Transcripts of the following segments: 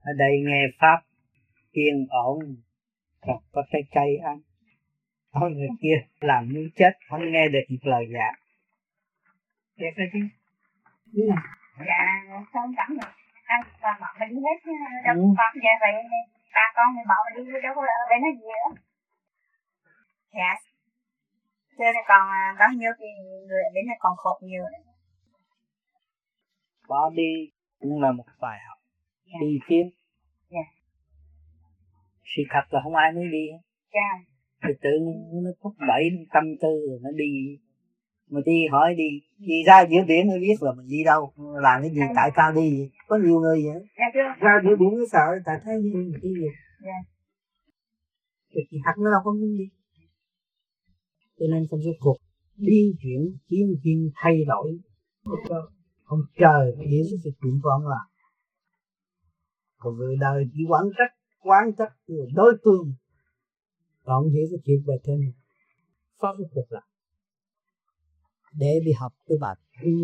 ở đây nghe pháp yên ổn, rồi có trái cây ăn. Có người kia làm như chết, không nghe được một lời dạ. Đẹp đó chứ. Dạ, không chẳng được. Ăn và bọn mình đi hết đâu con về vậy ba con người bảo đi đâu có ở bên nó gì nữa. Dạ. Cho nên còn bao nhiêu thì người ở bên này còn khổ nhiều. Bỏ đi cũng là một bài học. Dạ. Đi kiếm. Dạ. Sự thật là không ai mới đi. Dạ. Thì tự nó thúc đẩy tâm tư rồi nó đi. Mà đi hỏi đi ra giữa biển mới biết là mình đi đâu, làm cái gì, tại sao đi vậy? Có nhiều người vậy. Ra giữa biển mới sợ, tại thấy đi vậy. Thì hạt nó đâu có muốn đi. Cho nên trong suốt cuộc đi chuyển chiến chuyên thay đổi, ông trời hiểu sự chuyện của ông làm. Còn người đời chỉ quán trách đối tương, còn ông hiểu cái chuyện về trên phá cái cuộc là để đi học cái bài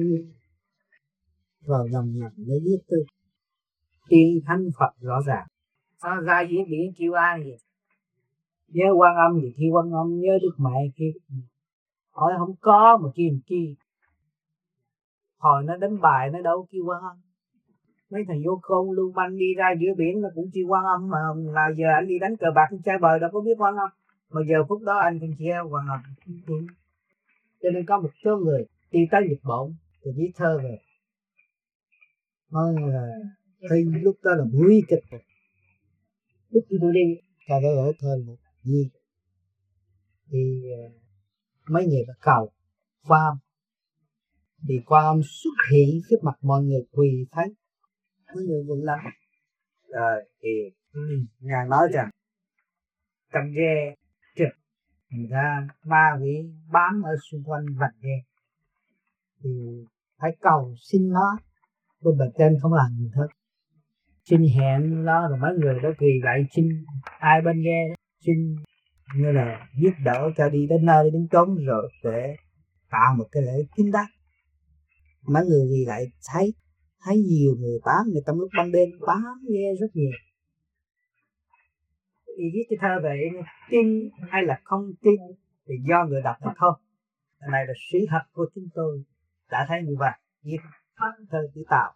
vào dòng nhạc để viết tư tiên thánh Phật rõ ràng. Sao ra dưới biển kêu ai vậy? Nhớ Quan Âm thì khi Quan Âm, nhớ Đức Mẹ kia hỏi không có mà kêu chi. Hồi nó đánh bài nó đâu kêu Quan Âm. Mấy thằng vô khôn lưu manh đi ra giữa biển nó cũng kêu Quan Âm, mà là giờ anh đi đánh cờ bạc chơi bời đâu có biết Quan Âm. Mà giờ phút đó anh còn treo Quan Âm. Cho nên có một số người đi tới Nhật Bản thì viết thơ rồi nói là lúc đó là nguy kịch. Lúc khi tôi đi cho tôi ở thơ một gì thì mấy người đã cầu Quan Âm, thì Quan Âm xuất hiện trước mặt mọi người quỳ thấy mấy người vững lắm. Rồi thì ngài nói rằng cầm ghe trực thành ra ma quỷ bám ở xung quanh vành ghe thì phải cầu xin nó, bên bề trên không làm gì hết, xin hẹn nó, rồi mấy người đó quỳ lại xin ai bên ghe xin như là giúp đỡ cho đi đến nơi đến chốn rồi để tạo một cái lễ kính đáo. Mấy người thì lại thấy nhiều người bám, người trong lúc ban đêm bám ghe rất nhiều. Thì viết cái thơ về tin hay là không tin thì do người đọc mà thôi. Cái này là sự thật của chúng tôi đã thấy như vậy. Viết thơ chữ Tàu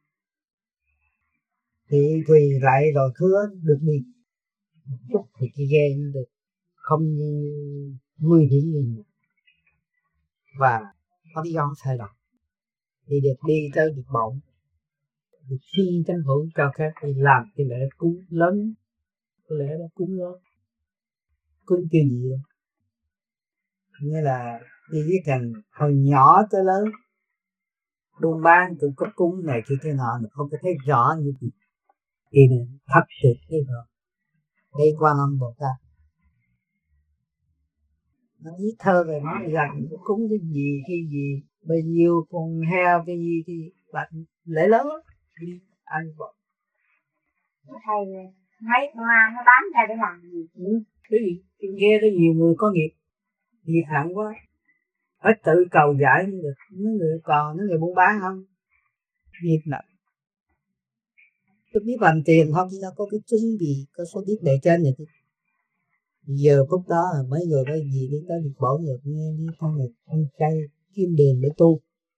thì quỳ lại rồi hứa được đi chút thì cái ghe được không nguy hiểm gì và có lý do sai lầm thì được đi tới Nhật Bản, được xin tranh thủ cho các đi làm cái lễ cúng lớn. Cái lễ đó cúng lớn, cúng kiểu gì đó. Nghĩa là đi viết rằng hồi nhỏ tới lớn buôn bán cũng có cúng này kia thế nào mà không có thấy rõ như vậy. Thì thật sự thế rồi. Đây Quan Âm Bồ Tát nó viết thơ về nói rằng cúng cái gì bao nhiêu con heo cái gì bạn lễ lớn đi ăn bọn thầy mấy con nó bán ra để làm gì? Cái gì nghe tới nhiều người có nghiệp nghiệp nặng quá, ít tự cầu giải mới được. Mấy người còn những người buôn bán không nghiệp nặng, tôi biết làm tiền không, nó có cái chuẩn bị có số biết để trên này. Giờ phút đó là mấy người có gì đi tới được bỏ ngược nghe con người ăn chay kim điền để tu.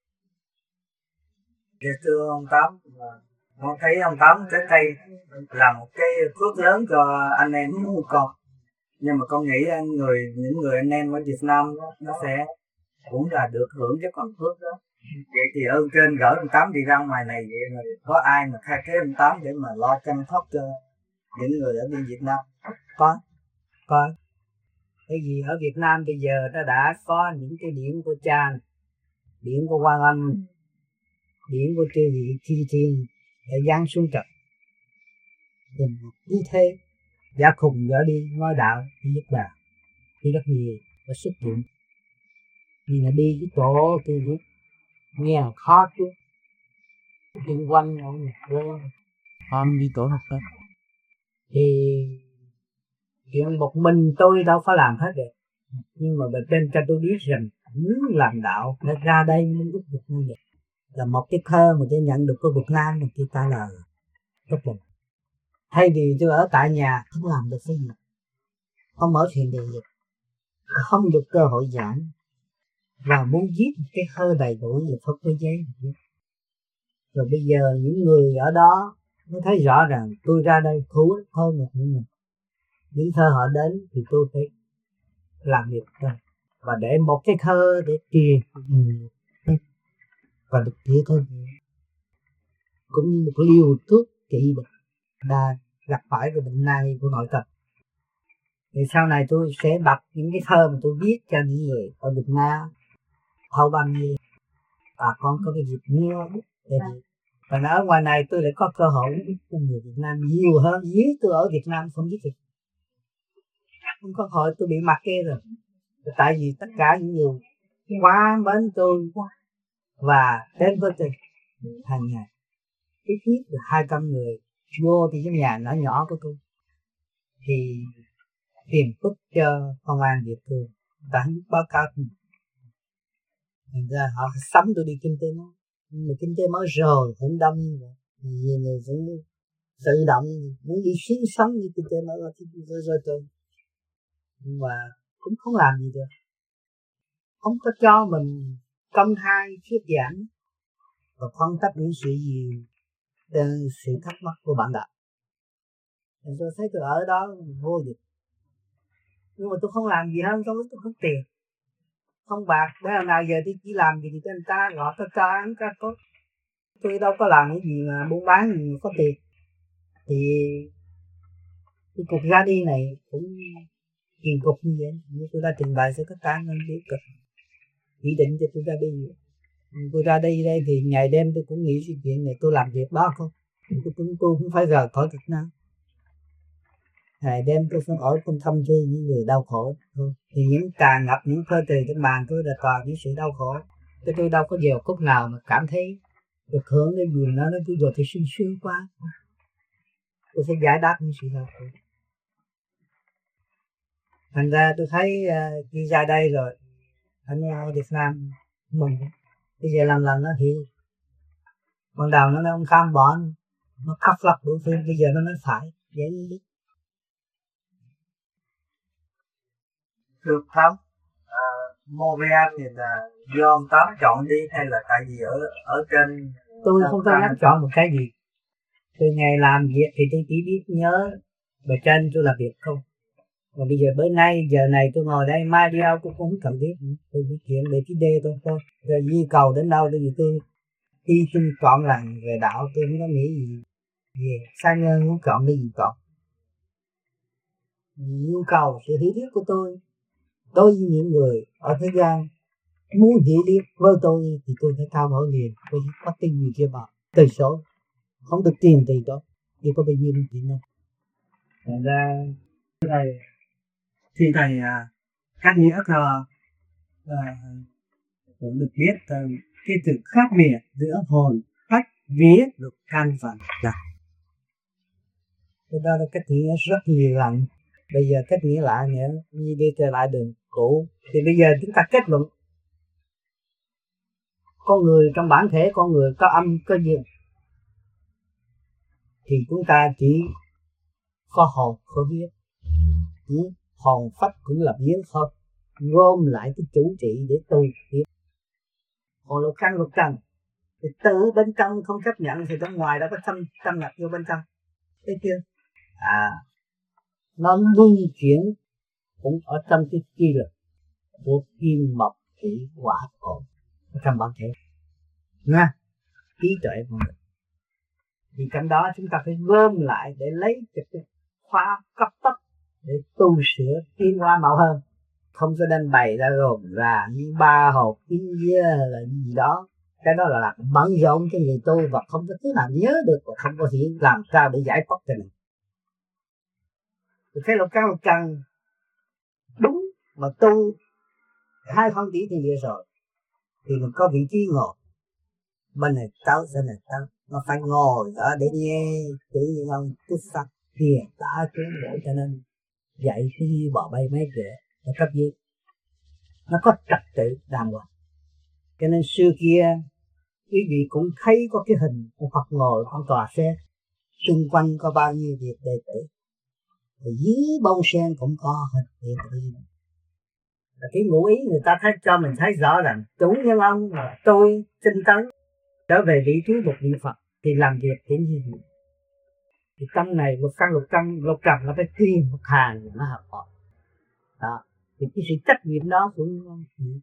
Dạ thưa ông Tám, con thấy ông Tám trái cây là một cái phước lớn cho anh em của con, nhưng mà con nghĩ những người anh em ở Việt Nam đó, nó sẽ cũng là được hưởng cái phần phước đó. Vậy thì ơn trên gửi ông Tám đi ra ngoài này, vậy mà có ai mà thay thế ông Tám để mà lo chăm sóc cho những người ở bên Việt Nam? Có cái gì ở Việt Nam bây giờ nó đã có những cái điểm của cha, điểm của Quan Âm, điểm của chư vị chư thiên để giáng xuống trần như thế giả khùng dở đi nói đạo đi giúp đạo đi rất nhiều và xuất hiện vì là đi cái chỗ kia nghe khó chứ xung quanh không đi tổ học đó thì chuyện một mình tôi đâu phải làm hết được, nhưng mà bề trên cho tôi biết rằng muốn làm đạo phải ra đây mới giúp được như vậy. Là một cái thơ mà tôi nhận được của Việt Nam mà người ta là tốt lắm. Thay vì tôi ở tại nhà không làm được cái gì, không mở thiền điện được, không được cơ hội giảng, và muốn viết cái thơ đầy đủ về Phật với giấy. Rồi bây giờ những người ở đó mới thấy rõ ràng tôi ra đây cứu hơn một mình. Những thơ họ đến thì tôi phải làm việc thôi, và để một cái thơ để truyền và được chữa thôi, cũng như một liều thuốc trị bệnh đã gặp phải cái bệnh này của nội tật. Thì sau này tôi sẽ đọc những cái thơ mà tôi viết cho những người ở Việt Nam hầu bằng như bà con có cái dịp mua để và ở ngoài này tôi lại có cơ hội với người Việt Nam nhiều hơn. Dưới tôi ở Việt Nam không biết được, không có hội tôi bị mặc kê rồi. Tại vì tất cả những người quá mến tôi và đến với tôi hàng ngày, ít nhất được 200 người vô thì cái nhà nhỏ nhỏ của tôi thì tìm phức cho công an địa phương đã báo cáo. Thành ra họ sắm tôi đi kinh tế mới, nhưng mà kinh tế mới rồi không đông như vậy, nhiều người cũng tự động muốn đi sinh sống như kinh tế mới rồi tôi, nhưng mà cũng không làm gì được, không có cho mình công khai thuyết giảng và phân tích những sự gì từ sự thắc mắc của bạn đọc. Nên tôi thấy tôi ở đó vô địch, nhưng mà tôi không làm gì hơn, tôi không tiền không bạc, để nào giờ tôi chỉ làm gì cho người ta gọi tôi cho ăn cho tốt, tôi đâu có làm cái gì mà buôn bán gì mà có tiền. Thì cái cuộc ra đi này cũng kỳ cục như vậy, như tôi đã trình bày cho tất cả nên biết cực chỉ định cho tôi ra đi. Tôi ra đi đây thì ngày đêm tôi cũng nghĩ sự chuyện này, tôi làm việc đó không, tôi cũng phải rời khỏi Việt Nam. Ngày đêm tôi phải ở trong thăm chơi những người đau khổ thôi. Thì những tràn ngập những thơ từ trên bàn tôi là toàn những sự đau khổ. Tôi đâu có điều khúc nào mà cảm thấy được hưởng đến buồn nó tôi rồi thì sung sướng quá. Tôi sẽ giải đáp những sự đau khổ. Thành ra tôi thấy khi ra đây rồi anh ở Việt Nam mừng. Bây giờ lần nó hiểu. Ban đầu nó nói ông Kham bỏ nó khóc lóc đủ thứ, bây giờ nó nói phải dễ đi. Được không? Montreal thì là do ông Tám chọn đi hay là tại vì ở trên tôi không có dám chọn một cái gì. Từ ngày làm việc thì tôi chỉ biết nhớ bề trên tôi làm việc không. Và bây giờ bữa nay giờ này tôi ngồi đây, mai đi đâu cũng không cần biết, tôi chỉ chuyện để cái đê tôi thôi. Rồi nhu cầu đến đâu thì tôi đi chung chọn lành về đạo, tôi không có nghĩ gì về sang nhân muốn chọn cái gì chọn. Nhu cầu sự hiểu biết của tôi đối với những người ở thế gian muốn hiểu biết với tôi thì tôi phải cao mở liền, tôi có tin gì kia vào từ số không được tiền từ đó chỉ có bao nhiêu tiền đâu. Thành ra thầy các nghĩa cũng được biết cái sự khác biệt giữa hồn phách vía được căn phận là Cái đó là cách nghĩa rất nhiều lần. Bây giờ cách nghĩa lại nữa như đi trở lại đường cũ thì bây giờ chúng ta kết luận con người trong bản thể con người có âm có dương, thì chúng ta chỉ có hồn có vía, chỉ hồn phách cũng là vía thôi, gom lại cái chủ trị để tu tiếp. Hồn lục căn lục trần thì tự bên trong không chấp nhận thì bên ngoài đã có xâm nhập vô bên trong, thấy chưa? Nó luân chuyển cũng ở trong cái chi lực của kim mộc thủy hỏa thổ trong bản thể nha, trí tuệ của mình. Thì trong đó chúng ta phải gom lại để lấy cái khoa cấp tốc để tu sửa tiến hóa mạo hơn, không có nên bày ra gồm ra như ba hộp kiến dưa là gì đó. Cái đó là bận rộn cho người tu và không có thứ nào nhớ được và không có thể làm sao để giải thoát cho mình. Thì cái lục căn lục trần đúng mà tu 2 phân tỷ thì vừa rồi thì mình có vị trí ngồi bên này tao bên này tao, nó phải ngồi ở để nghe tự nhiên ông chút sắc thiền ta chuyến để cho nên dạy cái như bò bay mấy rễ nó cấp dưới, nó có trật tự đàng hoàng. Cho nên xưa kia quý vị cũng thấy có cái hình của Phật ngồi con tòa xe xung quanh có bao nhiêu việc đệ tử, dưới bông sen cũng có hết đệ tử. Cái ngụ ý người ta thấy cho mình thấy rõ rằng chủ nhân ông là tôi tinh tấn trở về vị trí một vị Phật thì làm việc kiểu như vậy. Thì tâm này lục căn lục trần nó phải tìm một hàng nó hợp họ. Đó. Thì cái sự trách nhiệm đó cũng không chịu.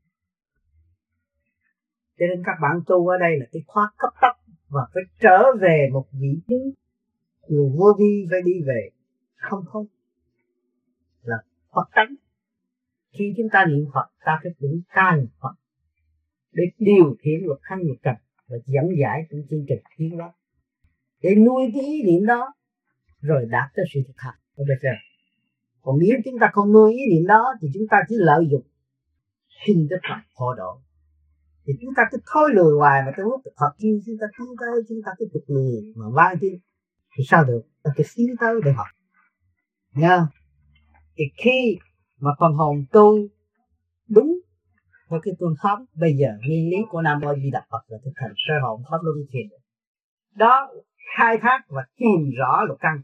Cho nên các bạn tu ở đây là cái khóa cấp tốc và phải trở về một vị trí người vô vi phải đi về không là Phật tánh. Khi chúng ta niệm Phật ta phải tưởng ca niệm Phật để điều khiển lục căn lục trần và dẫn giải trong chương trình tiến hóa để nuôi cái ý niệm đó rồi đạt tới sự thực hành. Bây giờ còn nếu chúng ta không nuôi ý niệm đó thì chúng ta chỉ lợi dụng xin đức Phật hộ độ, thì chúng ta cứ thôi lừa hoài mà tới lúc Phật kêu chúng ta tiến tới chúng ta cứ tục lừa mà vang tiếng thì sao được, ta cứ tiến tới để học nha. Thì khi mà phần hồn tôi đúng theo cái phương pháp bây giờ nguyên lý của Nam Mô Di Đà Phật là thực hành sơ hồn pháp luân thiền đó, khai thác và tìm rõ lục căn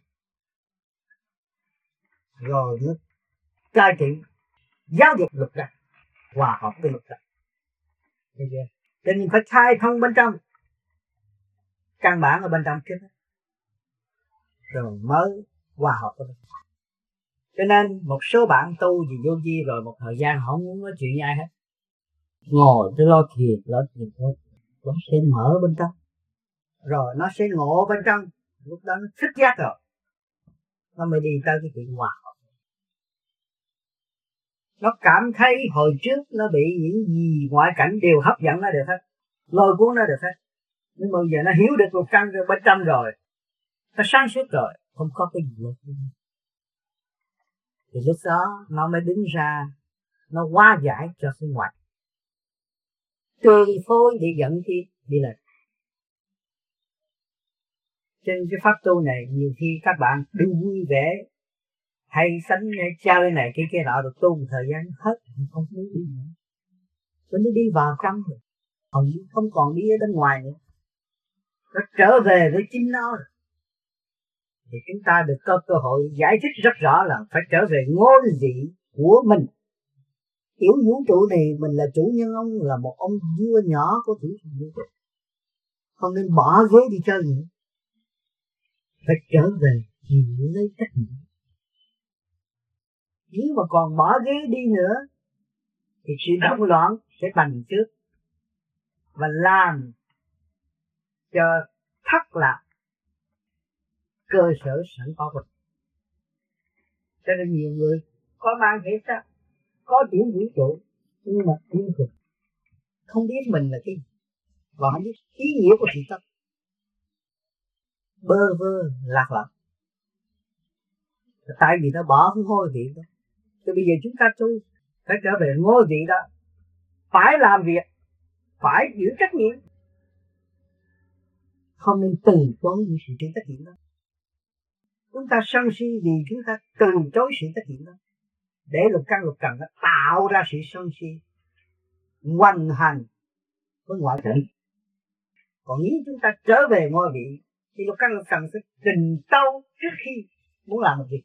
rồi nó cai trị giáo dục lục căn hòa hợp với lục căn. Cho nên phải khai thông bên trong, căn bản ở bên trong trước rồi mới hòa hợp với lục căn. Cho nên một số bạn tu gì vô vi rồi một thời gian họ không muốn nói chuyện với ai hết, ngồi cứ lo thiền thôi, nó sẽ mở bên trong rồi nó sẽ ngộ bên trong, lúc đó nó thích giác rồi nó mới đi tới cái chuyện hòa hợp. Nó cảm thấy hồi trước nó bị những gì ngoại cảnh đều hấp dẫn nó được hết, lôi cuốn nó được hết, nhưng mà giờ nó hiểu được lục căn bên trong rồi, nó sáng suốt rồi, không có cái gì nữa. Thì lúc đó nó mới đứng ra, nó hóa giải cho cái ngoại, tùy phối để dẫn đi lên. Trên cái pháp tu này nhiều khi các bạn đừng vui vẻ hay sánh chơi này cái nọ được tu một thời gian hết không muốn đi nữa, nó đi vào trong rồi, không còn đi ở bên ngoài nữa, nó trở về với chính nó rồi. Thì chúng ta được có cơ hội giải thích rất rõ là phải trở về ngôi vị của mình. Tiểu vũ trụ này mình là chủ nhân, ông là một ông vua nhỏ của chủ vũ trụ, không nên bỏ ghế đi chơi nữa, phải trở về chịu lấy trách nhiệm. Nếu mà còn bỏ ghế đi nữa thì sự động loạn sẽ bành trước và làm cho thất lạc cơ sở sẵn có của. Cho nên nhiều người có mang thể xác, có tiểu vũ trụ nhưng mà thiên thực không biết mình là cái gì và không biết ý nghĩa của sự tất, bơ vơ lạc lõng. Tại vì nó bỏ cái ngôi vị đó. Thì bây giờ chúng ta tu phải trở về ngôi vị đó, phải làm việc, phải giữ trách nhiệm, không nên từ chối những sự trách nhiệm đó. Chúng ta sân si vì chúng ta từ chối sự trách nhiệm đó, để lục căn lục trần nó tạo ra sự sân si hoành hành với ngoại cảnh. Còn nếu chúng ta trở về ngôi vị thì lục căn lục trần sẽ trình tâu trước khi muốn làm một việc.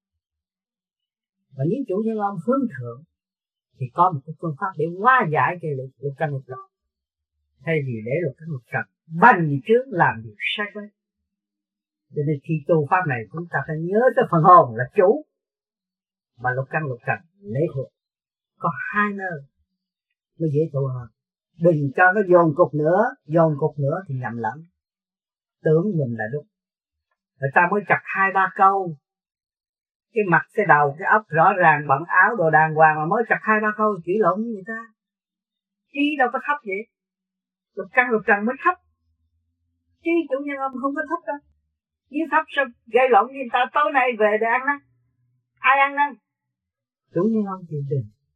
Và nếu chủ nhân ông hướng thượng thì có một cái phương pháp để hóa giải cái lục căn lục trần, thay vì để lục căn lục trần bành trước làm điều sai quấy. Cho nên khi tu pháp này chúng ta phải nhớ tới phần hồn là chủ, mà lục căn lục trần lễ thuộc, có hai nơi mới dễ tu hơn. Đừng cho nó dồn cục nữa thì nhầm lẫn, tưởng mình là đúng. Người ta mới chặt 2-3 câu, cái mặt cái đầu cái óc rõ ràng, bận áo đồ đàng hoàng mà mới chặt 2-3 câu chửi lộn với người ta. Trí đâu có thấp vậy, lục căn lục trần mới thấp, trí chủ nhân ông không có thấp đâu. Nếu thấp sao gây lộn với người ta, tối nay về để ăn năn, ai ăn năn? Chủ nhân ông thì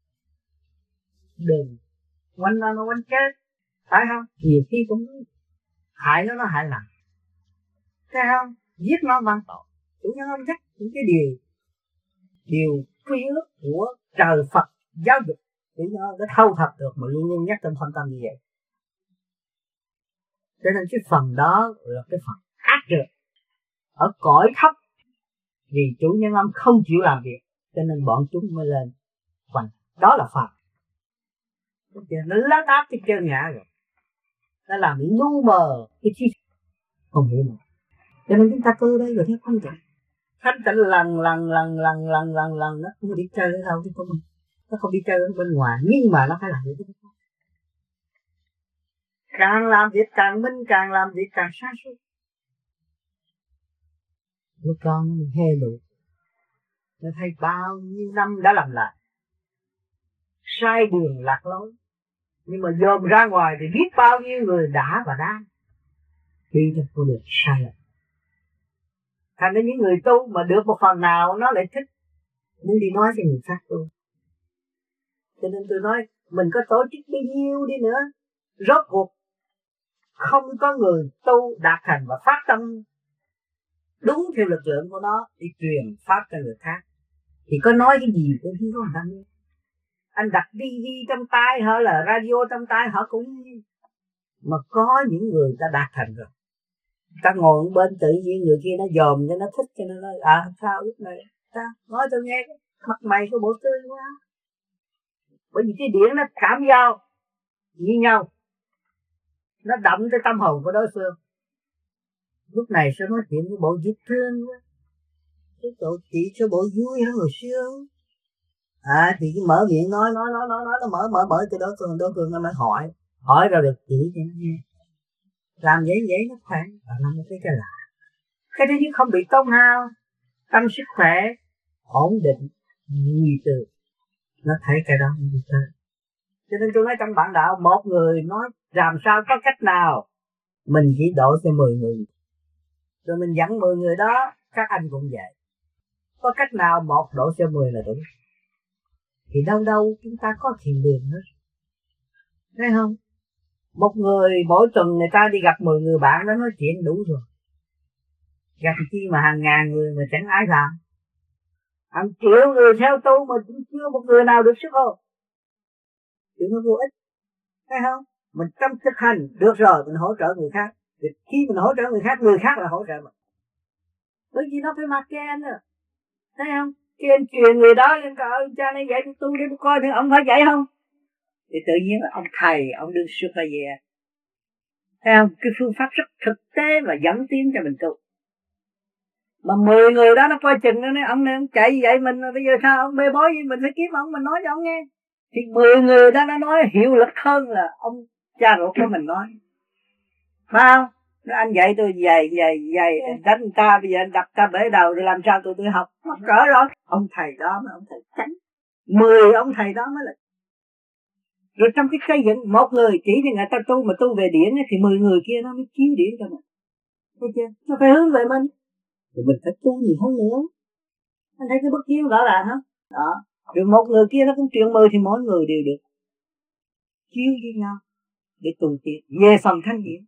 đừng quanh nó quanh chết, phải không? Nhiều khi cũng hại nó hại lầm, thấy không? Giết nó mang tội. Chủ nhân ông thích những cái điều quy ước của trời Phật giáo dục để nó thâu thập được mà luôn luôn nhắc trong thâm tâm như vậy. Cho nên cái phần đó là cái phần ác trượt ở cõi thấp, vì chủ nhân âm không chịu làm việc cho nên bọn chúng mới lên quanh. Đó là Phật. Nó lát áp cái chân ngã rồi, nó làm bị lu mờ cái chi không hiểu mà. Cho nên chúng ta cứ đây rồi thấy thanh tịnh. Thanh tịnh lần nó không đi chơi ở đâu chứ không, nó không đi chơi ở bên ngoài, nhưng mà nó phải làm việc. Càng làm việc càng minh, càng làm việc càng sáng suốt. Lúc con hê lụ, nó thấy bao nhiêu năm đã làm lại, sai đường lạc lối, nhưng mà dòm ra ngoài thì biết bao nhiêu người đã và đang đi trong con đường sai lầm. Thành ra những người tu mà được một phần nào nó lại thích muốn đi nói cho người khác tu. Cho nên tôi nói mình có tổ chức bao nhiêu đi nữa, rốt cuộc không có người tu đạt thành và phát tâm đúng theo lực lượng của nó đi truyền pháp cho người khác thì có nói cái gì cũng không có người ta nghe. Anh đặt TV trong tay họ là radio trong tay họ cũng mà có những người ta đạt thành rồi, ta ngồi bên tự nhiên người kia nó dòm cho nó thích cho nó nói sao lúc này ta nói tôi nghe mặt mày của bộ tươi quá, bởi vì cái điển nó cảm giao như nhau, nó đậm tới tâm hồn của đối phương. Lúc này sẽ nói chuyện với bộ dễ thương quá, cái bộ chị cho bộ vui hơn hồi xưa. Thì cái mở miệng nói nó mở cái đối phương nó mới hỏi ra được chỉ cho nó nghe. Làm vậy nó khỏe, làm cái lạ. Cái thứ nhất không bị tốn hao, tâm sức khỏe, ổn định, nguy tư. Nó thấy cái đó như thế. Cho nên tôi nói trong bản đạo, một người nói làm sao có cách nào mình chỉ đổ cho 10 người, rồi mình dẫn 10 người đó, các anh cũng vậy. Có cách nào một đổ cho 10 là đúng. Thì đâu chúng ta có thiền đường hết, thấy không? Một người mỗi tuần người ta đi gặp 10 người bạn đó nói chuyện đủ rồi. Gặp chi mà hàng ngàn người mà chẳng ai làm. Hàng triệu người theo tu mà chưa một người nào được sức hồn. Chuyện nó vô ích, thấy không? Mình trong thực hành được rồi mình hỗ trợ người khác. Thì khi mình hỗ trợ người khác là hỗ trợ mình. Bởi vì nó phải mặc cái anh rồi, thấy không? Khi anh truyền người đó lên cả cha này dạy tôi tu để coi thì ông phải dạy không? Thì tự nhiên là ông thầy, ông đương sư phải về. Thấy không? Cái phương pháp rất thực tế và dẫn tiến cho mình tu. Mà 10 người đó nó coi chừng nó nói ông này ông chạy vậy mình bây giờ sao ông bê bối gì mình phải kiếm ông mình nói cho ông nghe. Thì 10 người đó nó nói hiệu lực hơn là ông cha ruột của mình nói. Phải không? Nói anh dạy tôi dày đánh người ta, bây giờ anh đập ta bể đầu rồi làm sao tôi học. Mắc cỡ rồi. Ông thầy đó mà ông thầy tránh. 10 ông thầy đó mới là. Rồi trong cái xây dựng một người chỉ cho người ta tu mà tu về điển thì 10 người kia nó mới chiếu điển cho mình. Thấy chưa? Nó phải hướng về mình. Rồi mình phải tu nhiều hơn nữa. Anh thấy cái bức chiếu rõ ràng hả? Đó. Rồi một người kia nó cũng truyền 10 thì mỗi người đều được chiếu với nhau để tu tiến về phần thanh điển.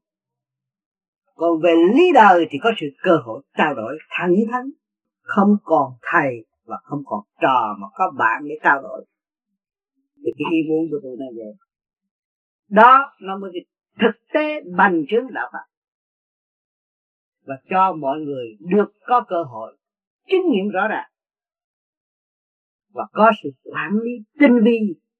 Còn về lý đời thì có sự cơ hội trao đổi thẳng thắn, không còn thầy và không còn trò mà có bạn để trao đổi. Thì cái ý muốn của tôi là vậy. Đó nó mới thực tế bành trướng đạo Phật và cho mọi người được có cơ hội chứng nghiệm rõ ràng và có sự quản lý tinh vi,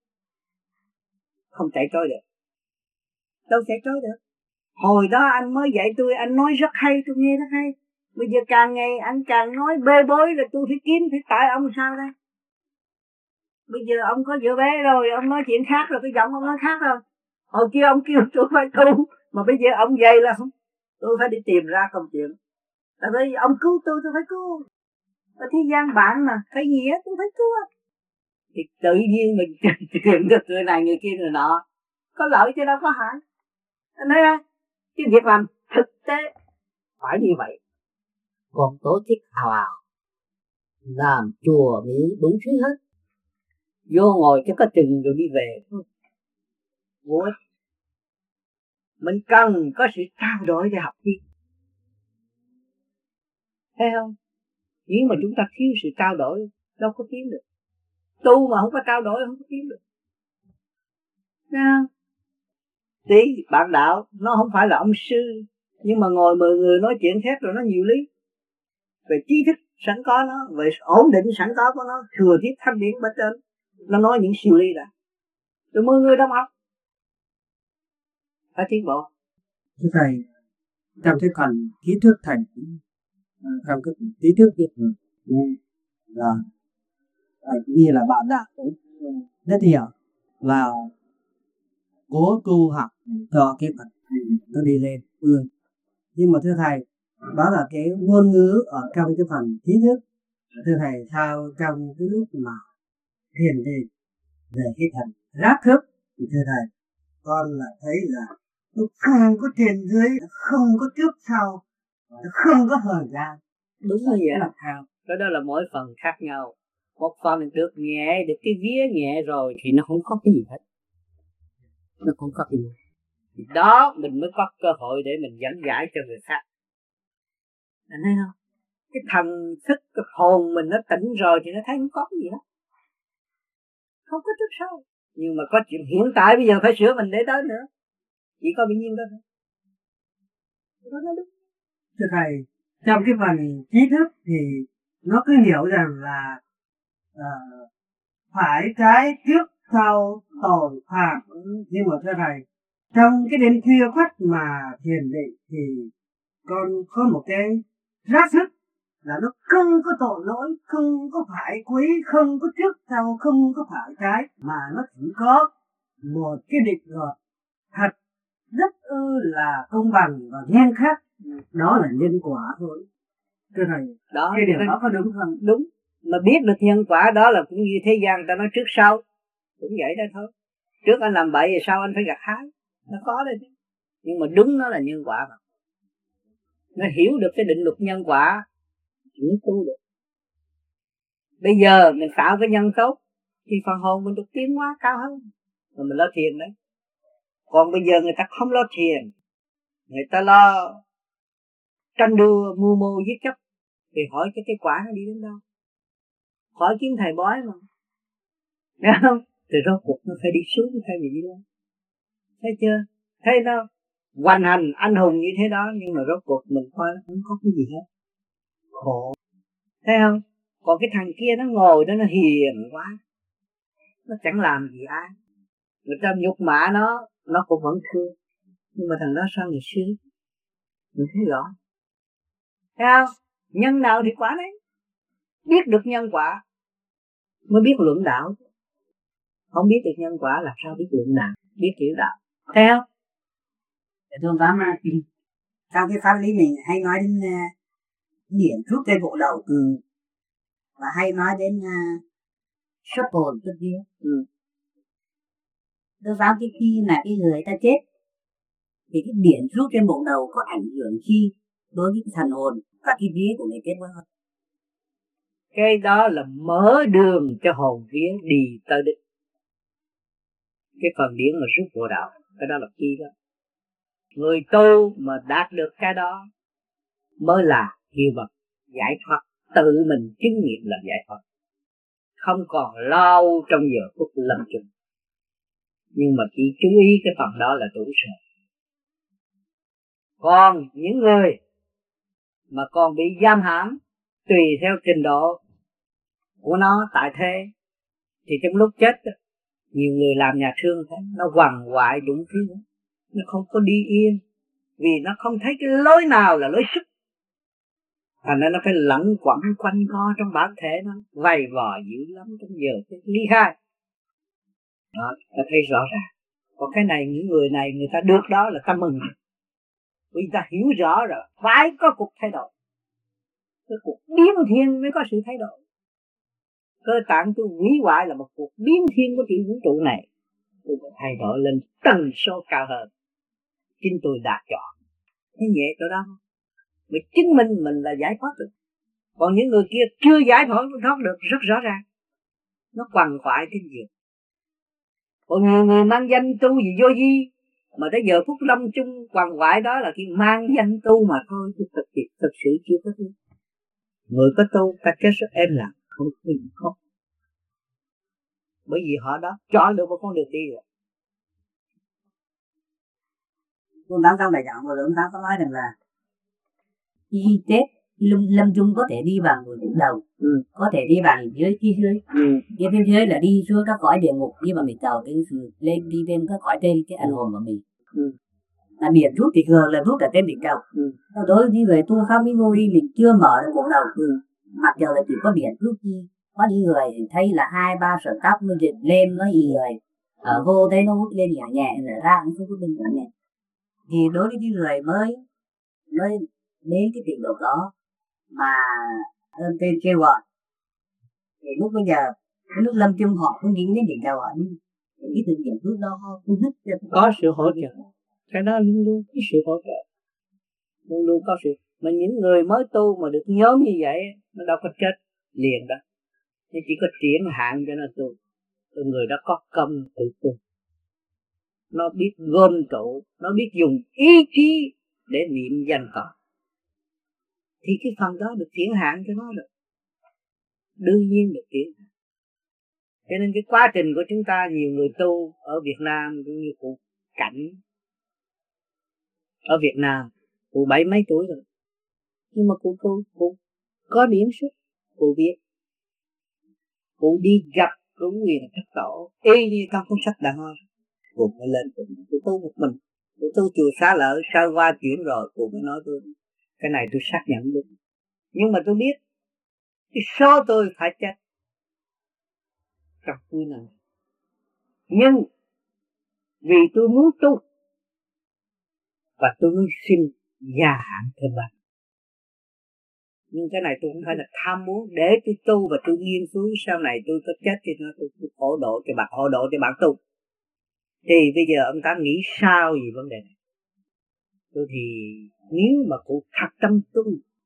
không chạy trối được. Đâu chạy trối được. Hồi đó anh mới dạy tôi, anh nói rất hay, tôi nghe rất hay. Bây giờ càng ngày anh càng nói bê bối rồi tôi phải kiếm, phải tại ông sao đây? Bây giờ ông có vợ bé rồi, ông nói chuyện khác rồi, cái giọng ông nói khác rồi. Hồi kia ông kêu tôi phải tu, mà bây giờ ông vậy là không. Tôi phải đi tìm ra công chuyện. Tại vì ông cứu tôi phải cứu. Ở thế gian bạn mà, phải nghĩa tôi phải cứu. Thì tự nhiên mình tìm được người này, người kia, người nọ. Có lợi chứ đâu có hại. Anh thấy không? Cái việc làm thực tế phải như vậy. Còn tổ chức ào làm chùa miếu đủ thứ hết, vô ngồi cho có chừng rồi đi về vô ích. Mình cần có sự trao đổi để học đi, thấy không? Nhưng mà chúng ta thiếu sự trao đổi đâu có tiến được. Tu mà không có trao đổi không có tiến được. Thấy không? Tí bạn đạo nó không phải là ông sư, nhưng mà ngồi 10 người nói chuyện thét rồi nó nhiều lý. về trí thức sẵn có nó, về ổn định sẵn có của nó, thừa thiết thanh điển bên trên. Nó nói những siêu ly đã. Rồi 10 người đông học. Phải tiến bộ. Thưa Thầy, trong cái phần trí thức Thầy, trong cái trí thức là như là bạn đã rất hiểu và cố tu học cho cái phần nó đi lên. Nhưng mà thưa Thầy, đó là cái ngôn ngữ ở trong cái phần trí thức. Thưa Thầy, sao trong cái lúc mà thiền định về cái thần giác thức thì thưa Thầy, con là thấy là nó không có trên dưới, không có trước sau, không có thời gian. Đúng như vậy là sao? Đó là mỗi phần khác nhau. Một phần được nhẹ, được cái vía nhẹ rồi thì nó không có cái gì hết. Nó không có cái gì. Thì đó mình mới có cơ hội để mình dẫn giải cho người khác. Anh thấy không? Cái thần thức, cái hồn mình nó tỉnh rồi thì nó thấy không có cái gì hết. Không có trước sau. Nhưng mà có chuyện hiện tại bây giờ phải sửa mình để tới nữa. Chỉ có bị nhiên đó thôi. Đó nó đúng. Thưa Thầy, trong cái phần trí thức thì nó cứ hiểu rằng là phải trái trước sau tội phạm. Nhưng mà thưa Thầy, trong cái đêm khuya khoắt mà thiền định thì con có một cái giác thức là nó không có tội lỗi, không có phải quý, không có trước sau, không có phải trái, mà nó chỉ có một cái định luật thật rất là công bằng và nghiêm khắc, đó là nhân quả thôi. Thưa Thầy, đó cái điều đó có đúng không? Đúng. Mà biết được nhân quả đó là cũng như thế gian ta nói trước sau, cũng vậy đó thôi. Trước anh làm bậy thì sau anh phải gặt hái, nó có đấy. Nhưng mà đúng nó là nhân quả mà. Nó hiểu được cái định luật nhân quả chỉ tu được. Bây giờ mình tạo cái nhân tốt thì phần hồn mình được tiến hóa cao hơn, rồi mình lo thiền đấy. Còn bây giờ người ta không lo thiền, người ta lo tranh đua mưu mô giết chóc, thì hỏi cái quả nó đi đến đâu? Hỏi kiếm thầy bói mà, nghe không? Thì rốt cuộc nó phải đi xuống thay vì đi lên. Thấy chưa? Thấy nó hoành hành anh hùng như thế đó, nhưng mà rốt cuộc mình coi nó không có cái gì hết. Khổ. Thấy không? Còn cái thằng kia nó ngồi đó nó hiền quá, nó chẳng làm gì ai. Người ta nhục mạ nó cũng vẫn thương. Nhưng mà thằng đó sao người sướng? Mình thấy rõ. Thấy không? Nhân nào thì quả đấy. Biết được nhân quả mới biết luận đạo. Không biết được nhân quả là sao biết luận đạo, biết hiểu đạo. Thấy không? Để tôi bám trong cái pháp lý mình hay nói đến điển thuốc cây bộ đầu và hay nói đến xuất hồn tất nhiên. Tôi giáo cái khi là cái người ta chết thì cái điển thuốc trên bộ đầu có ảnh hưởng chi đối với cái thần hồn và cái vía của người chết không? Cái đó là mở đường cho hồn vía đi tới đích. Cái phần điển mà rút bộ đạo, cái đó là chi đó. Người tu mà đạt được cái đó mới là hiệu vật giải thoát, tự mình chứng nghiệm là giải thoát, không còn lâu trong giờ phút lâm chung. Nhưng mà chỉ chú ý cái phần đó là đủ rồi. Còn những người mà còn bị giam hãm tùy theo trình độ của nó tại thế, thì trong lúc chết nhiều người làm nhà thương thế, nó quằn quại đủ thứ, nó không có đi yên, vì nó không thấy cái lối nào là lối sức, thành ra nó phải lẩn quẩn quanh co trong bản thể nó, vầy vò dữ lắm trong giờ cái ly khai đó, ta thấy rõ ràng. Còn cái này, những người này người ta được đó là ta mừng, vì ta hiểu rõ rồi phải có cuộc thay đổi, cái cuộc biến thiên mới có sự thay đổi. Cơ tạng tôi hủy hoại là một cuộc biến thiên của tiểu vũ trụ này, tôi phải thay đổi lên tần số cao hơn. Chính tôi đã chọn cái nhẹ chỗ đó mới chứng minh mình là giải thoát được. Còn những người kia chưa giải thoát được rất rõ ràng, nó quằn quại trên giường. Còn người mang danh tu gì vô vi, mà tới giờ phút lâm chung quằn quại đó là khi mang danh tu mà thôi, chứ thực sự chưa có tu. Người có tu ta kết rất em lặng, không có gì khóc, bởi vì họ đó chọn được một con đường đi rồi. Tôi nói trong bài giảng vừa rồi ông ta có nói rằng là khi chết lâm chung có thể đi vào người đầu, có thể đi vào dưới phía dưới, phía dưới là đi xuống các cõi địa ngục, đi vào mình cầu từ lên đi lên các cõi trên cái ảnh hồn của mình. Là biển rút thì thường là rút ở trên đỉnh đầu. Sau đó những người tu pháp mới ngồi đi mình chưa mở được cổ đầu, mặc dù là chỉ có biển rút đi. Có những người thấy là 2-3 sợi tóc nó dịch lên, nó gì người ở vô thấy nó hút lên nhẹ nhẹ rồi ra nó không có bình nhẹ. Thì đối với những người mới đến cái trình độ đó mà ơn tên kêu gọi, thì lúc bây giờ cái lúc lâm chung họ cũng dính đến đỉnh đầu họ, cái từ điểm lúc đó họ cũng hết cho có sự hỗ trợ. Cái đó luôn luôn cái sự hỗ trợ, luôn luôn có sự. Mà những người mới tu mà được nhóm như vậy nó đâu có chết liền đâu, nhưng chỉ có triển hạn cho nó tu. Từ người đó có công tự tu, nó biết gom tụ, nó biết dùng ý chí để niệm danh Phật, thì cái phần đó được triển hạn cho nó được, đương nhiên được triển hạn. Cho nên cái quá trình của chúng ta, nhiều người tu ở Việt Nam cũng như cụ Cảnh ở Việt Nam, cụ 70 mấy tuổi rồi, nhưng mà cụ có điểm xuất, cụ biết, cụ đi gặp cũng nguyện thất tổ y như trong cuốn sách Đàn Hoa. Cụ mới lên cụ tu một mình, cụ tu chùa Xá Lợi sau qua chuyển rồi, cụ mới nói tôi cái này tôi xác nhận đúng, nhưng mà tôi biết cái số tôi phải chết trong cuối này, nhưng vì tôi muốn tu và tôi muốn xin gia hạn thêm ba. Nhưng cái này tôi không phải là tham muốn, để tôi tu và tôi nghiên cứu sau này tôi có chết thì tôi hộ độ cho bạn, hộ độ cho bạn tu. Thì bây giờ ông ta nghĩ sao về vấn đề này? Tôi thì nếu mà cụ thật tâm tu,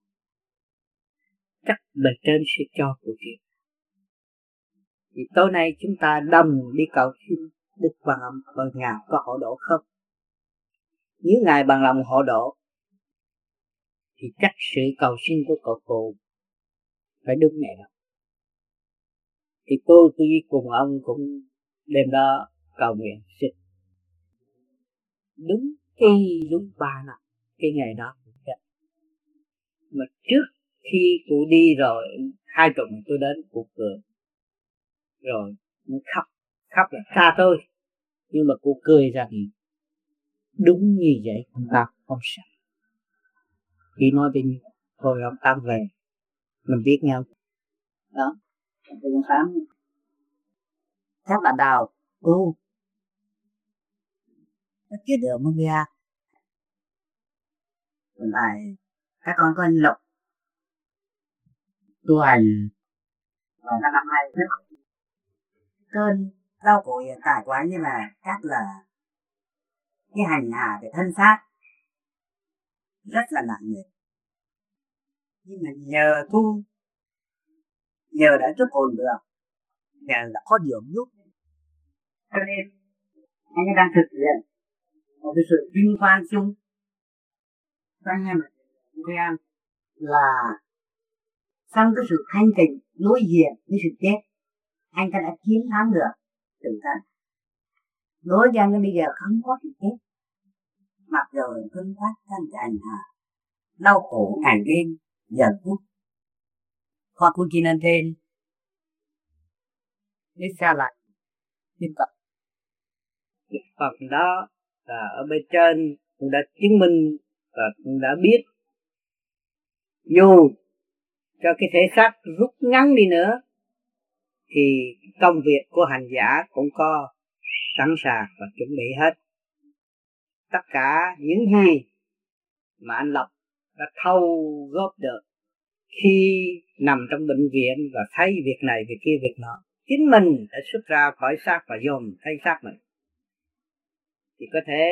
chắc bề trên sẽ cho cụ chuyện. Thì tối nay chúng ta đồng đi cầu xin Đức Quan Âm và Ngài có hộ độ không? Nếu Ngài bằng lòng hộ độ thì chắc sự cầu xin của cụ phải đúng ngày đó. Thì tôi cùng ông cũng đêm đó cầu nguyện xin đúng đúng 3 năm cái ngày đó. Mà trước khi cụ đi rồi 2 tuần tôi đến cụ cười, rồi nó khóc là xa tôi, nhưng mà cụ cười rằng đúng như vậy ông ta không sợ. Khi nói bên thôi ông ta về mình biết nhau đó. Tôi sáng các bạn đào cái điều mà ra lại các con có anh Lộc tu hành và năm nay cơn đau cổ hiện tại của anh như là chắc là cái hành hạ về thân xác rất là nặng nề, nhưng mà nhờ tu, nhờ đã giúp hồn được, nhờ là có dưỡng giúp, cho nên anh đang thực hiện một cái sự vinh quang chung cho anh em Việt là trong cái sự thanh tịnh đối diện với sự chết, anh ta đã chiến thắng được tự thân. Đối với anh bây giờ không có sự chết, mặc dù cơn phát thân cái ảnh hạ đau khổ ngày đêm giờ phút hoặc cuối kỳ nên trên đi xa lại tin Phật. Phật đó là ở bên trên cũng đã chứng minh và cũng đã biết, dù cho cái thể xác rút ngắn đi nữa thì công việc của hành giả cũng có sẵn sàng và chuẩn bị hết. Tất cả những gì mà anh Lộc đã thâu góp được khi nằm trong bệnh viện và thấy việc này việc kia việc nọ, chính mình đã xuất ra khỏi xác và dòm thấy xác mình, thì có thể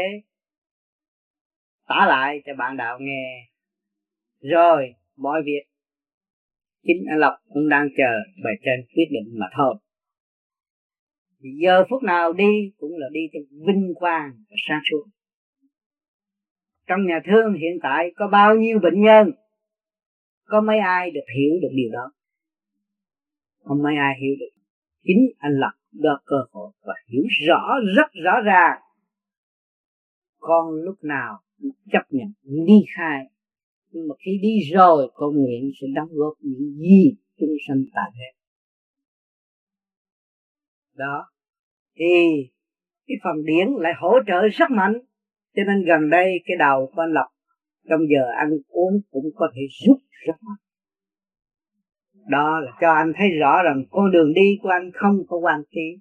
tả lại cho bạn đạo nghe. Rồi mọi việc chính anh Lộc cũng đang chờ bề trên quyết định mà thôi. Thì giờ phút nào đi cũng là đi trong vinh quang và sáng suốt. Trong nhà thương hiện tại có bao nhiêu bệnh nhân, có mấy ai được hiểu được điều đó? Không mấy ai hiểu được. Chính anh Lộc được cơ hội và hiểu rõ, rất rõ ràng con lúc nào chấp nhận ly khai Nhưng mà khi đi rồi con nguyện sẽ đóng góp những gì chúng sanh tại thế. Đó thì cái phần điển lại hỗ trợ rất mạnh, cho nên gần đây cái đầu của anh Lộc trong giờ ăn uống cũng có thể giúp rất mạnh. Đó là cho anh thấy rõ rằng con đường đi của anh không có quan trí,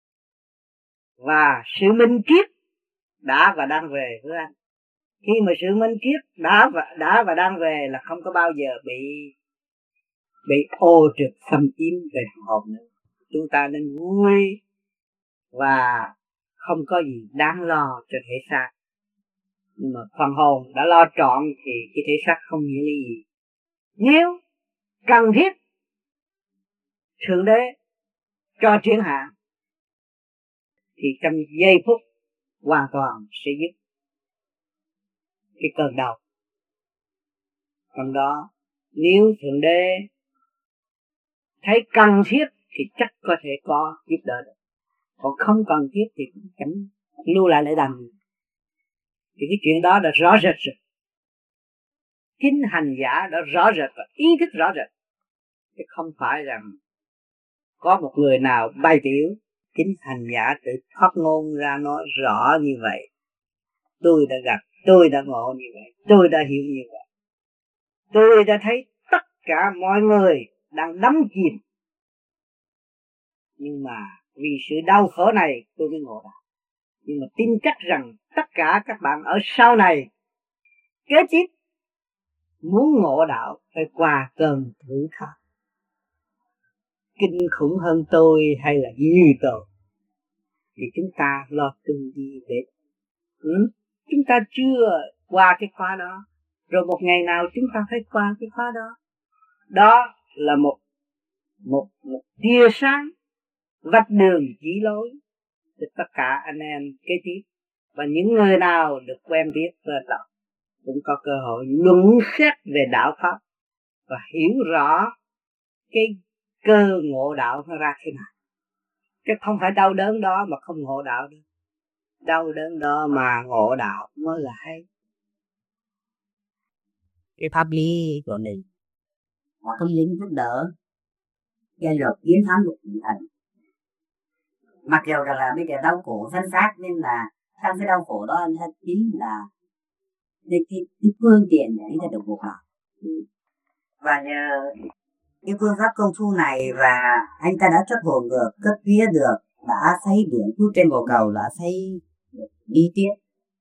và sự minh triết đã và đang về với anh. Khi mà sự minh triết đã và đang về là không có bao giờ bị ô trực xâm chiếm về hồn nữa. Chúng ta nên vui và không có gì đáng lo cho thể xác. Nhưng mà phần hồn đã lo trọn thì cái thể xác không nghĩa lý gì. Nếu cần thiết Thượng Đế cho triển hạn thì trong giây phút hoàn toàn sẽ dứt cái cơn đau. Còn đó nếu Thượng Đế thấy cần thiết thì chắc có thể có giúp đỡ được. Còn không cần thiết thì cũng chẳng lưu lại để làm gì. Thì cái chuyện đó đã rõ rệt rồi. Chính hành giả đã rõ rệt và ý thức rõ rệt. Chứ không phải rằng có một người nào bay tiểu. Chính hành giả tự thoát ngôn ra nói rõ như vậy. Tôi đã gặp, tôi đã ngộ như vậy, tôi đã hiểu như vậy. Tôi đã thấy tất cả mọi người đang đắm chìm. Nhưng mà vì sự đau khổ này tôi mới ngộ đạo. Nhưng mà tin chắc rằng tất cả các bạn ở sau này kế tiếp muốn ngộ đạo phải qua cơn thử thách kinh khủng hơn tôi hay là như tôi. Thì chúng ta lo từng đi để chúng ta chưa qua cái khóa đó, rồi một ngày nào chúng ta phải qua cái khóa đó. Đó là một tia sáng vạch đường chỉ lối cho tất cả anh em kế tiếp. Và những người nào được quen biết với đạo cũng có cơ hội luận xét về đạo pháp và hiểu rõ cái cơ ngộ đạo nó ra thế nào. Chứ không phải đau đớn đó mà không ngộ đạo đâu. Đau đớn đó mà ngộ đạo mới là hay. Cái pháp lý của mình không những giúp đỡ gây được chiến thắng của tinh thần. Mặc dù rằng là bây giờ đau khổ thân xác, nên là trong cái đau khổ đó anh thấy chính là cái phương tiện để đi ra được cuộc họp. Và nhờ cái phương pháp công phu này và anh ta đã chấp hồn được, cất vía được, đã xây biển phút trên bồ cầu, đã xây đi tiếp.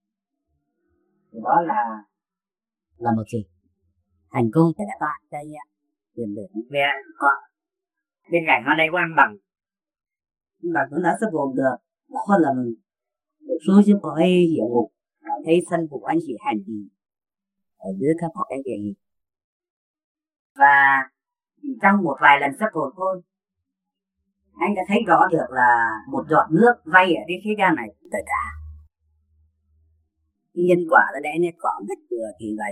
Đó là một gì thành công cho các bạn đây ạ. Tìm được về con bên cạnh nó đây quan bằng, nhưng mà cũng đã chấp hồn được một lần số giúp của ấy hiểu ngục thấy sân của anh chỉ hành gì ở dưới các họ anh gì. Và trong một vài lần chấp hồn thôi, anh đã thấy rõ được là một giọt nước vay ở cái thế gian này tất cả nhân quả là để nên có rất thừa thì vậy.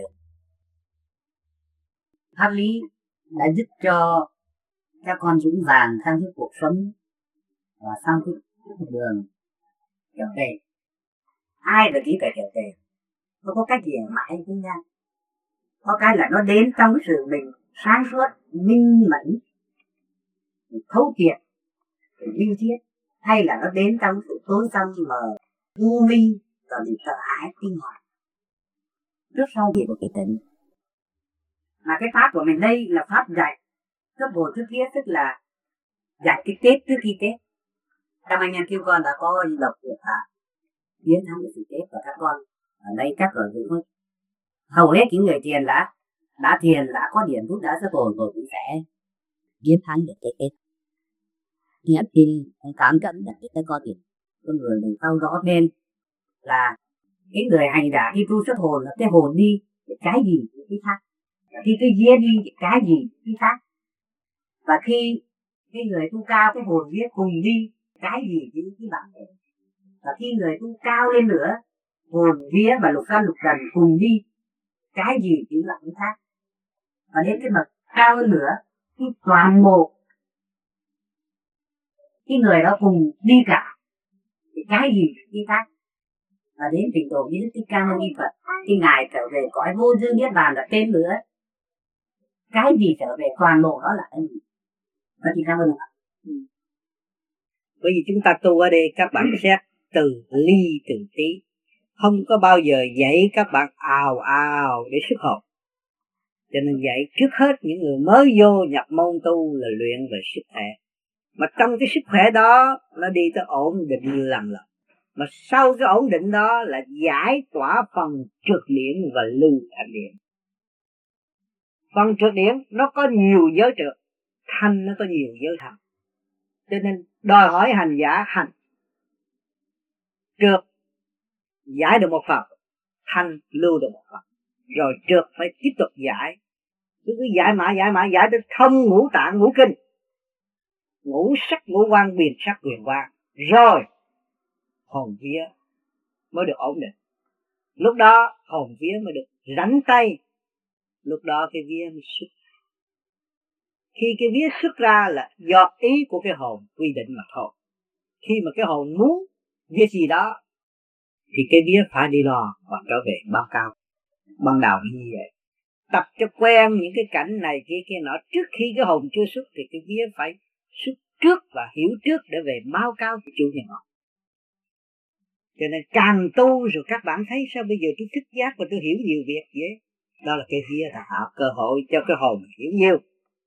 Pháp lý đã giúp cho các con dũng vàng sang cái cuộc sống và sang cái đường trở về. Ai được ý phải trở về, không có cách gì mà anh cũng nha. Có cái là nó đến trong cái sự mình sáng suốt, minh mẫn, thấu triệt, minh triết, hay là nó đến trong sự tối tăm mờ, u mê, rồi mình sợ hãi kinh hoàng. Trước sau gì của cái tỉnh. Mà cái pháp của mình đây là pháp dạy cấp bồ trước kia, tức là dạy cái Tết trước khi Tết. Trong anh em kêu con đã có đọc được chiến thắng của sự Tết, và các con ở đây các ở cũng hầu hết những người thiền đã thiền, đã có điểm phút, đã sơ bồ rồi cũng sẽ chiến thắng được cái Tết. Nhất thì cảm cận được cái có tiền con người mình sau rõ bên là cái người hành giả khi tu xuất hồn là cái hồn đi cái gì cái khác, khi cái vía đi cái gì cái khác, và khi cái người tu cao cái hồn vía cùng đi cái gì cái bản thể, và khi người tu cao lên nữa hồn vía và lục căn lục trần cùng đi cái gì chỉ là cái khác. Và đến cái bậc cao hơn nữa khi toàn bộ cái người đó cùng đi cả thì cái gì cái khác. và đến trình độ như Thích Ca Mâu Ni Phật, cái ngài trở về cõi vô dương niết bàn là tên nữa. Cái gì trở về toàn bộ đó là cái gì? Và thì cảm ơn ạ. Bởi vì chúng ta tu ở đây các bạn xét từ ly từ tí, không có bao giờ dạy các bạn ào ào để xuất hồn. Cho nên dạy trước hết những người mới vô nhập môn tu là luyện về sức khỏe. Mà trong cái sức khỏe đó nó đi tới ổn định lần lần. Mà sau cái ổn định đó là giải tỏa phần trượt điển và lưu thanh điển. Phần trượt điển nó có nhiều giới trượt, thanh nó có nhiều giới thanh. Cho nên đòi hỏi hành giả hành trượt giải được một phần, thanh lưu được một phần, rồi trượt phải tiếp tục giải. Cứ giải đến thông ngũ tạng ngũ kinh, ngũ sắc ngũ quan quyền sắc quyền quan, rồi hồn vía mới được ổn định. Lúc đó hồn vía mới được rảnh tay, lúc đó cái vía mới xuất. Khi cái vía xuất ra là do ý của cái hồn quy định mà thôi. Khi mà cái hồn muốn việc gì đó thì cái vía phải đi lo và trở về báo cáo. Ban đầu như vậy, tập cho quen những cái cảnh này kia nọ, trước khi cái hồn chưa xuất thì cái vía phải xuất trước và hiểu trước để về báo cáo cho chủ nhân họ. Cho nên càng tu rồi các bạn thấy sao bây giờ tôi thức giác và tôi hiểu nhiều việc vậy. Đó là cái vía là tạo cơ hội cho cái hồn hiểu nhiều.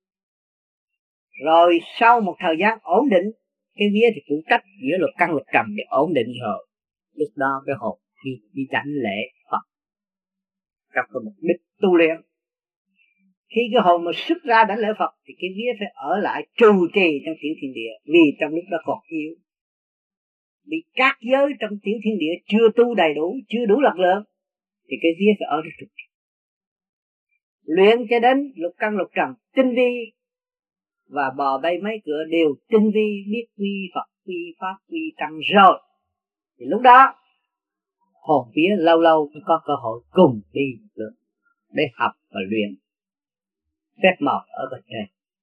Rồi sau một thời gian ổn định, cái vía thì cũng trách giữa lục căn lục trần để ổn định rồi. Lúc đó cái hồn đi đảnh lễ Phật trong cái mục đích tu luyện. Khi cái hồn mà xuất ra đảnh lễ Phật thì cái vía phải ở lại trụ trì trong tiểu thiên địa, vì trong lúc đó còn yếu. Vì các giới trong tiểu thiên địa chưa tu đầy đủ, chưa đủ lực lượng thì cái vía phải ở đó trụ trì. Luyện cho đến lục căn lục trần tinh vi và bò bay mấy cửa đều tinh vi, biết quy Phật, quy Pháp, quy Tăng rồi thì lúc đó hồn vía lâu lâu mới có cơ hội cùng đi được để học và luyện phép màu ở bên trên.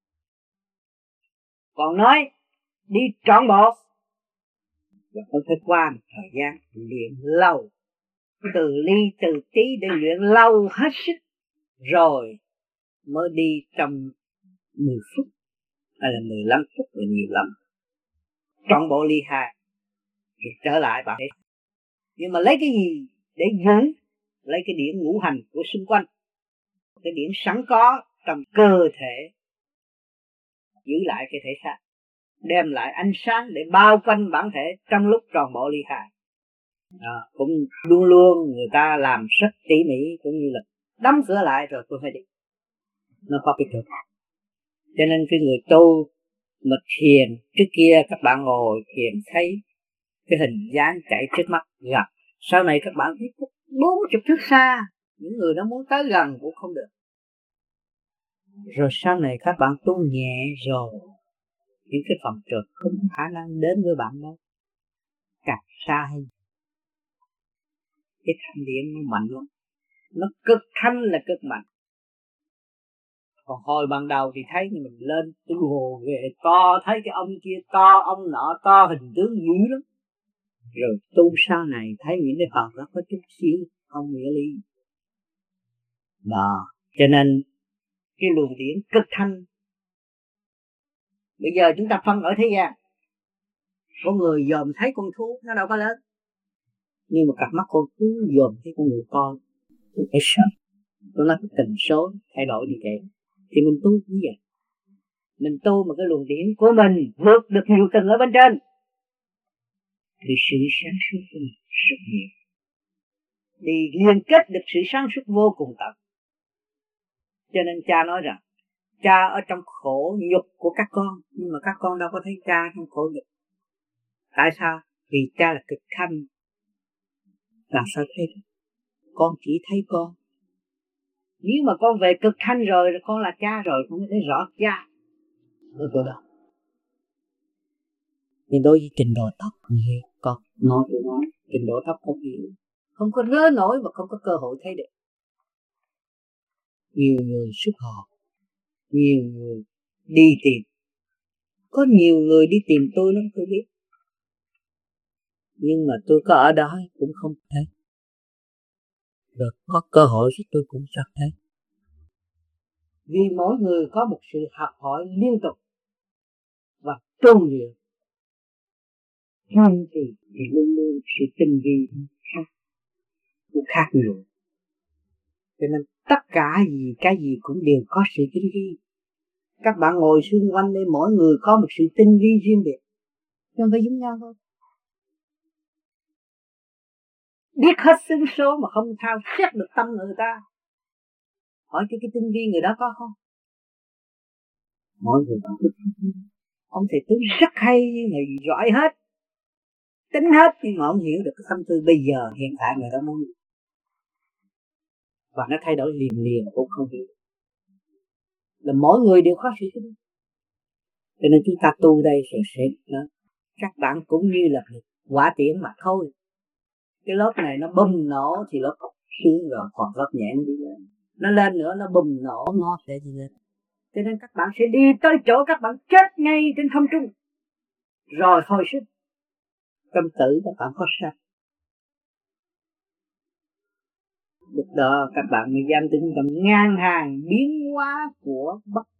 Còn nói đi trọn bộ và không phải qua một thời gian luyện lâu, từ ly từ tí để luyện lâu hết sức rồi mới đi trong 10 phút hay là 15 phút là nhiều lắm. Trọn bộ ly 2 thì trở lại bạn ấy. Nhưng mà lấy cái gì để giữ? Lấy cái điển ngũ hành của xung quanh, cái điển sẵn có trong cơ thể, giữ lại cái thể xác, đem lại ánh sáng để bao quanh bản thể trong lúc tròn bộ ly 2. Cũng luôn luôn người ta làm rất tỉ mỉ, cũng như là đóng cửa lại rồi tôi phải đi. Nó có cái cửa. Cho nên cái người tu mà thiền, trước kia các bạn ngồi thiền thấy cái hình dáng chạy trước mắt gặp, sau này các bạn thấy 40 thước xa, những người đó muốn tới gần cũng không được. Rồi sau này các bạn tu nhẹ rồi, những cái phần trượt không có khả năng đến với bạn đâu, càng xa hơn. Cái thanh điển nó mạnh lắm, nó cực thanh là cực mạnh. Còn hồi ban đầu thì thấy mình lên tu hồ về to, thấy cái ông kia to, ông nọ to, hình tướng dữ lắm. Rồi tu sau này thấy những cái Phật đó có chút xíu không nghĩa lý. Đó, cho nên cái luồng điển cực thanh. Bây giờ chúng ta phân ở thế gian, con người dòm thấy con thú nó đâu có lớn, nhưng mà cặp mắt con thú dòm thấy con người con cái sợ. Nó cái tần số thay đổi như vậy. Thì mình tu như vậy, mình tu mà cái luồng điển của mình vượt được nhiều tầng ở bên trên thì sự sáng suốt của mình rất nhiều, thì liên kết được sự sáng suốt vô cùng tận. Cho nên cha nói rằng cha ở trong khổ nhục của các con, nhưng mà các con đâu có thấy cha trong khổ nhục. Tại sao? Vì cha là cực thanh, làm sao thấy được? Con chỉ thấy con. Nếu mà con về cực thanh rồi con là cha rồi, con mới thấy rõ cha ở chỗ đó. Nhưng đôi khi trình độ thấp như thế, con nói trình độ thấp không hiểu, không có nhớ nổi và không có cơ hội thấy được. Nhiều người xuất họ, nhiều người đi tìm, có nhiều người đi tìm tôi lắm tôi biết. Nhưng mà tôi có ở đó cũng không thấy. Rồi có cơ hội thì tôi cũng sẽ thấy. Vì mỗi người có một sự học hỏi liên tục và tôn luyện. Hơn thì luôn luôn sự tinh vi khác nhiều. Cho nên tất cả cái gì cũng đều có sự tinh vi. Các bạn ngồi xung quanh đây, mỗi người có một sự tinh vi riêng biệt, không phải giống nhau thôi. Biết hết xứng số mà không thao xét được tâm người ta, hỏi cái tinh vi người đó có không? Mỗi người có cái ông thầy tướng rất hay, người giỏi hết, tính hết, nhưng mà ông hiểu được cái tâm tư bây giờ hiện tại người đó muốn, và nó thay đổi liền liền cũng không hiểu. Là mỗi người đều có sự tinh. Cho nên chúng ta tu đây sẽ các bạn cũng như là quả tiễn mà thôi. Cái lớp này nó bùng nổ thì lớp xuống rồi, còn lớp nhẹ nó đi lên, nó lên nữa nó bùng nổ nó sẽ đi lên. Cho nên các bạn sẽ đi tới chỗ các bạn chết ngay trên không trung, rồi hồi sức tâm tử các bạn có sao. Lúc đó các bạn mới dám tin tầm ngang hàng biến hóa của bất